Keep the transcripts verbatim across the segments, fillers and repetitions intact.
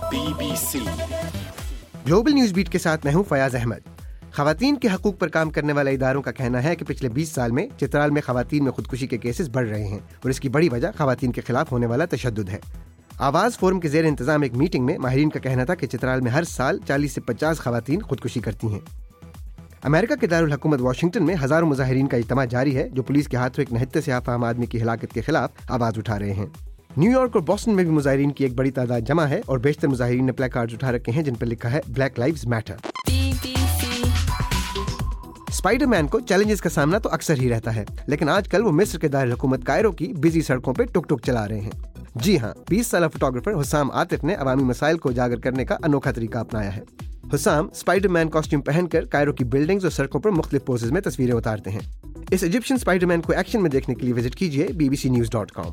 B B C global news beat के साथ मैं हूं फयाज अहमद। खवातीन के हकूक पर काम करने वाले इदारों का कहना है कि पिछले बीस साल में चित्राल में खवातीन में खुदकुशी के केसेस बढ़ रहे हैं और इसकी बड़ी वजह खवातीन के खिलाफ होने वाला तशद्दुद है। आवाज फोरम के जेर इंतजाम एक मीटिंग में माहिरीन का कहना था कि चित्राल में हर साल चालीस से पचास खवातीन खुदकुशी करती हैं। अमेरिका के दारुल हुकूमत वाशिंगटन में हजारों मुजाहिरीन का इज्तिमा जारी है जो पुलिस के हाथों एक निहत्ते से आफाम आदमी की हिलाकत के खिलाफ आवाज उठा रहे हैं। न्यूयॉर्क और बोस्टन में भी मुजाहिरीन की एक बड़ी तादाद जमा है और बेशतर मुजाहिरीन ने प्लेकार्ड्स उठा रखे हैं जिन पर लिखा है ब्लैक लाइव्स मैटर। स्पाइडरमैन को चैलेंजेस का सामना तो अक्सर ही रहता है, लेकिन आजकल वो मिस्र के दारुल हुकूमत कायरो की बिजी सड़कों पे टुक टुक चला रहे हैं। जी हाँ, बीस साल फोटोग्राफर हुसाम आतिफ ने अवामी मसाइल को उजागर करने का अनोखा तरीका अपनाया है। हुसाम स्पाइडरमैन कॉस्ट्यूम पहनकर कायरो की बिल्डिंग्स और सड़कों पर मुख्तलिफ पोजेस में तस्वीरें उतारते हैं। इस इजिप्शियन स्पाइडरमैन को एक्शन में देखने के लिए विजिट कीजिए B B C news dot com.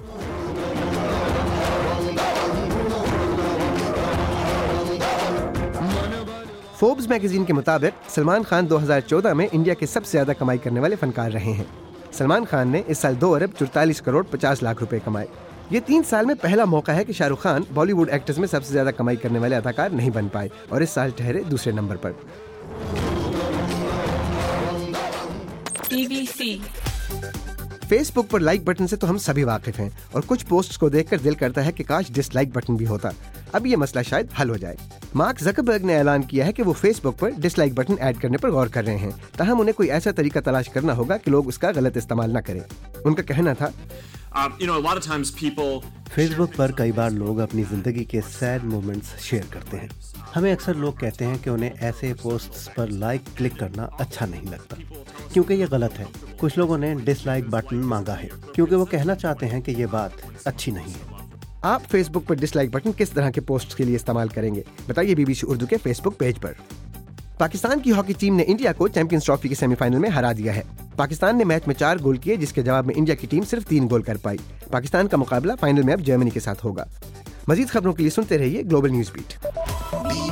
Forbes magazine के मुताबिक सलमान खान दो हज़ार चौदह में इंडिया के सबसे ज्यादा कमाई करने वाले फनकार रहे हैं। सलमान खान ने इस साल दो अरब चौतालीस करोड़ पचास लाख रुपए कमाए। ये तीन साल में पहला मौका है कि शाहरुख खान बॉलीवुड एक्टर्स में सबसे ज्यादा कमाई करने वाले अदाकार नहीं बन पाए और इस साल ठहरे दूसरे नंबर पर। बी बी सी फेसबुक पर लाइक बटन से तो हम सभी वाकिफ हैं और कुछ पोस्ट्स को देखकर दिल करता है कि काश डिसलाइक बटन भी होता। अब ये मसला शायद हल हो जाए। मार्क ज़करबर्ग ने ऐलान किया है कि वो फेसबुक पर डिसलाइक बटन ऐड करने पर गौर कर रहे हैं, ताहम उन्हें कोई ऐसा तरीका तलाश करना होगा कि लोग उसका गलत इस्तेमाल न करें। उनका कहना था, फेसबुक पर कई बार लोग अपनी जिंदगी के सैड मोमेंट्स शेयर करते हैं। हमें अक्सर लोग कहते हैं कि उन्हें ऐसे पोस्ट्स पर लाइक क्लिक करना अच्छा नहीं लगता क्योंकि ये गलत है। कुछ लोगों ने डिसलाइक बटन मांगा है क्योंकि वो कहना चाहते हैं कि ये बात अच्छी नहीं है। आप फेसबुक पर डिसलाइक बटन किस तरह के पोस्ट के लिए इस्तेमाल करेंगे, बताइए बीबीसी उर्दू के फेसबुक पेज पर। पाकिस्तान की हॉकी टीम ने इंडिया को चैंपियंस ट्रॉफी के सेमीफाइनल में हरा दिया है। पाकिस्तान ने मैच में चार गोल किए जिसके जवाब में इंडिया की टीम सिर्फ तीन गोल कर पाई। पाकिस्तान का मुकाबला फाइनल में अब जर्मनी के साथ होगा। मजीद खबरों के लिए सुनते रहिए ग्लोबल न्यूज बीट।